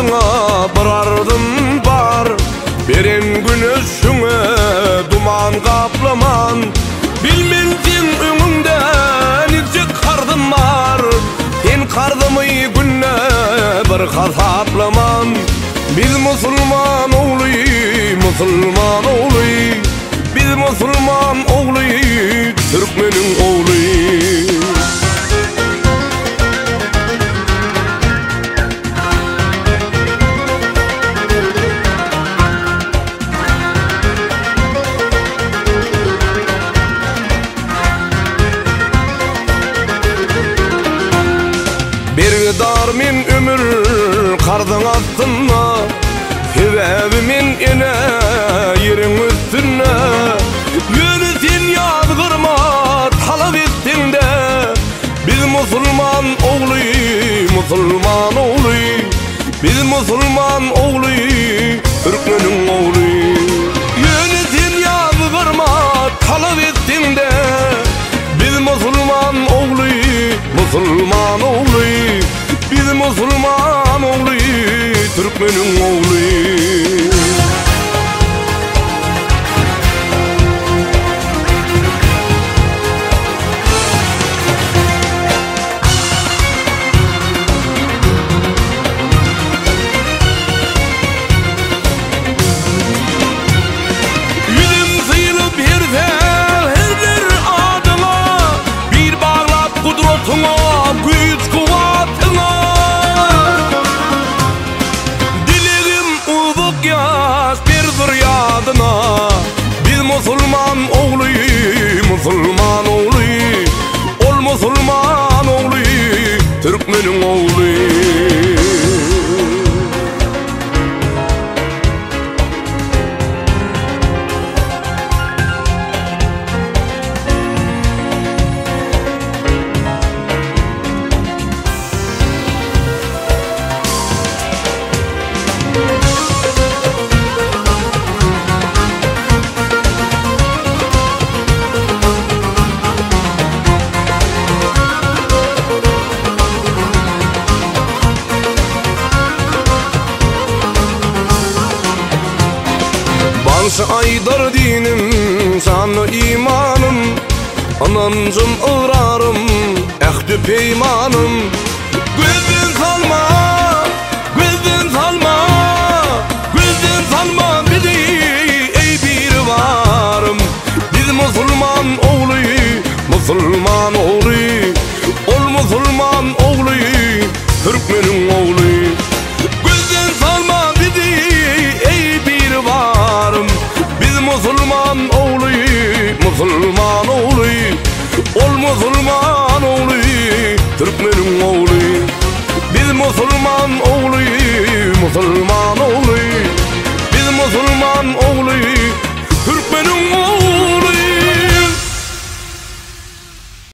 ardına bir ardın var. Beren güneşine duman kaplaman. Bilmezsin önünde nice kardım var. Sen kardımı günne bir kasaplaman. Biz Müslüman oğlu, Müslüman oğlu. Biz Müslüman oğlu, Türkmenin oğlu. Bir dar min ömür kardın altına, sebebimin ine yerin üstüne. Yönetin yazgırma talep ettin de, biz Müslüman oğlu, Müslüman oğlu. Biz Müslüman oğlu, Türkmenin oğlu. Yönetin yazgırma talep ettin de, biz Müslüman oğlu, Müslüman oğlu. Biz Müslüman oğlu, Türkmenin oğlu. Biz Müslüman oğlu, Müslüman oğlu. Ol Müslüman oğlu, Türkmenin oğlu. Banşı aydar dinim, sanı imanım. Anancım ıvrarım, ehdi peymanım. Gözden salma, gözden salma, gözden salma bizi ey bir varım. Biz Müslüman oğlu, Müslüman oğlu. Ol Müslüman oğlu, Türkmenin oğlu. Gözden salma bizi ey bir varım. Biz Müslüman oğlu, Müslüman oğlu. Ol Müslüman oğlu, Türkmenin oğlu. Biz Müslüman oğlu, Müslüman oğlu. Biz Müslüman oğlu, Türkmenin